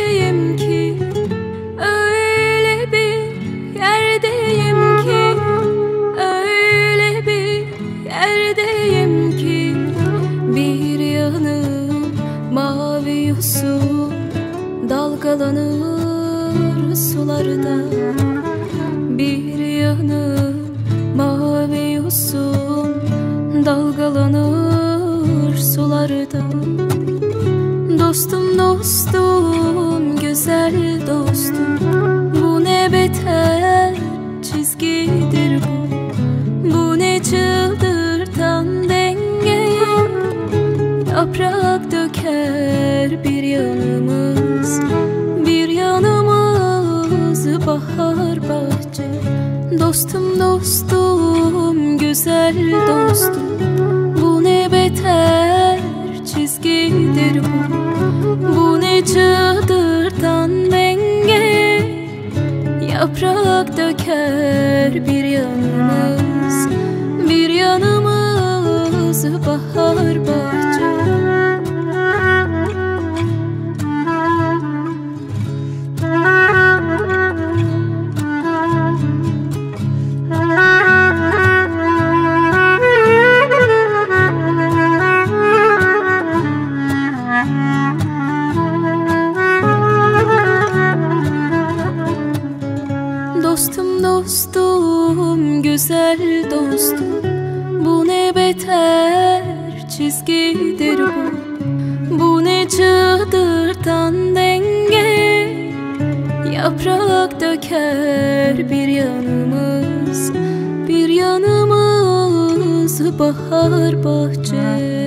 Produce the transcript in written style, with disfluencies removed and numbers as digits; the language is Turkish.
yerdeyim ki, öyle bir yerdeyim ki, öyle bir yerdeyim ki, bir yanım mavi yosun dalgalanır sularda, bir yanım mavi yosun dalgalanır sularda. Dostum dostum, güzel dostum, bu ne beter çizgidir bu, bu ne çıldırtan denge. Yaprak döker bir yanımız, bir yanımız bahar bahçe. Dostum dostum, güzel dostum, bu ne beter çizgidir bu, bu ne çıldırtan denge. Yaprak döker bir yanımız, bir yanımız bahar bahçe. Dostum dostum, güzel dostum, bu ne beter çizgidir bu, bu ne çıldırtan denge. Yaprak döker bir yanımız, bir yanımız bahar bahçe.